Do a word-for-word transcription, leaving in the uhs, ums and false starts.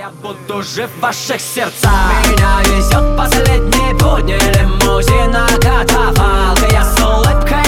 Я буду жив в ваших сердцах. Меня везет последний будни лимузина катафалка. Я с улыбкой